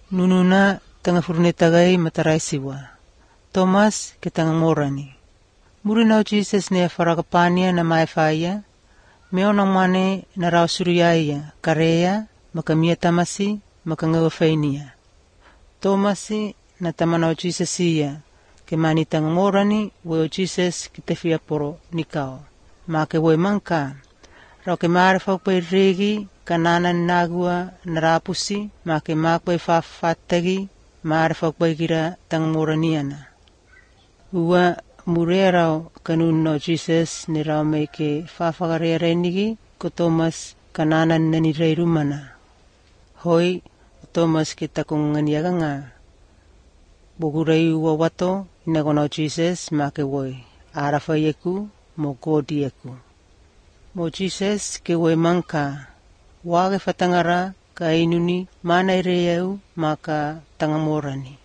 Nununa tanga furnetagai mataraisiwa. Thomas ke tanga morani. Murinau Jesus ne faragapania na maefaya. Meona mane na rao suruyaya karea makamia tamasi makangawafainia. Thomasi na tamanao Jesus ia ke mani tanga morani weo Jesus kitefia poro nikao. Make we manka. Rao ke maarefau pai regi kanana nagua narapusi make makwe fafatagi maarefau pai gira tanga moraniana. Ua murerao kanunno Jesus ni rao meke fafagarea renigi ko Thomas kanana nani reirumana. Hoi Thomas ke takunganiaga nga. Bugurei ua wato inagonao Jesus make woi arafayeku mo godieku. Mo Jesus ke woi manka wage fatangara ka inuni mana ireyau maka tangamorani.